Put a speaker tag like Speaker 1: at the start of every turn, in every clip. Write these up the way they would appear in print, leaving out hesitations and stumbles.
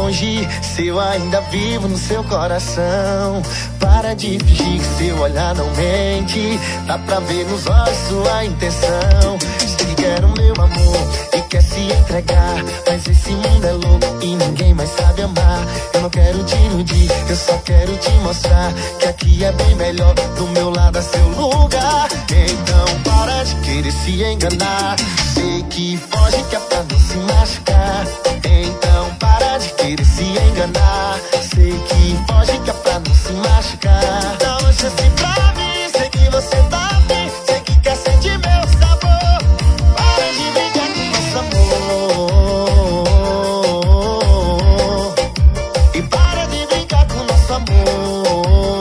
Speaker 1: longe, se eu ainda vivo no seu coração. Para de fingir que seu olhar não mente, dá pra ver nos olhos sua intenção. Sei que quer o meu amor e quer se entregar, mas esse mundo é louco e ninguém mais sabe amar. Eu não quero te iludir, eu só quero te mostrar que aqui é bem melhor, do meu lado é seu lugar. Então para de querer se enganar, sei que foge que é pra não se machucar. Então para de querer se enganar, sei que foge que é pra não se machucar. Dá uma chance pra mim, sei que você tá afim, sei que quer sentir meu sabor. Para de brincar com nosso amor e para de brincar com nosso amor.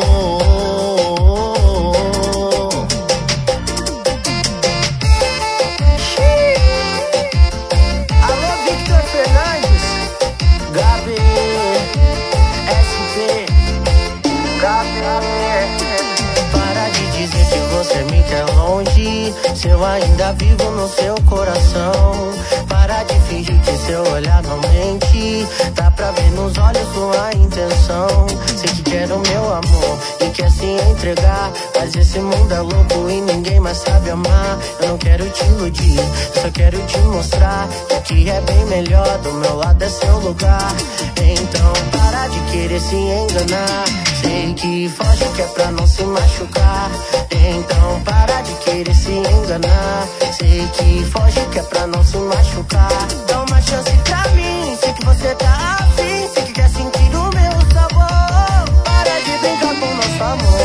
Speaker 2: Alô, Victor Fernandes, Gabi, SP, Gabi.
Speaker 3: Para de dizer que você me quer longe, se eu ainda vivo no seu coração. Para de fingir que seu olhar não mente, dá pra ver nos olhos sua intenção. Sei que quer o meu amor e quer se entregar, mas esse mundo é louco e ninguém mais sabe amar. Eu não quero te iludir, eu só quero te mostrar que aqui é bem melhor, do meu lado é seu lugar. Então para de querer se enganar, sei que foge que é pra não se machucar. Então para de querer se enganar, sei que foge que é pra não se machucar. Dá uma chance pra mim, sei que você tá afim, sei que quer sentir o meu sabor. Para de brincar com nosso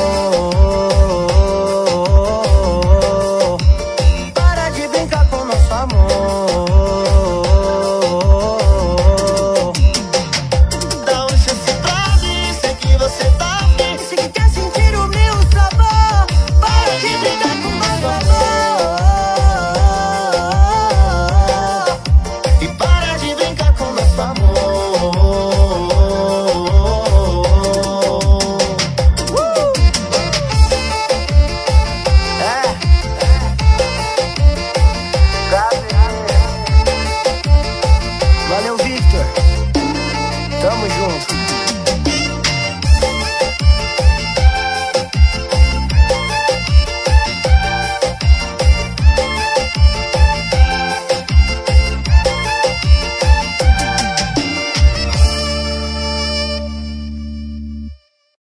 Speaker 3: amor, para de brincar com nosso amor.
Speaker 1: Dá uma chance pra mim, sei que você tá afim,
Speaker 3: Sei que quer sentir o meu sabor. Para de brincar com nosso amor
Speaker 1: e para de brincar com nosso amor.
Speaker 2: Valeu, Victor. Tamo junto.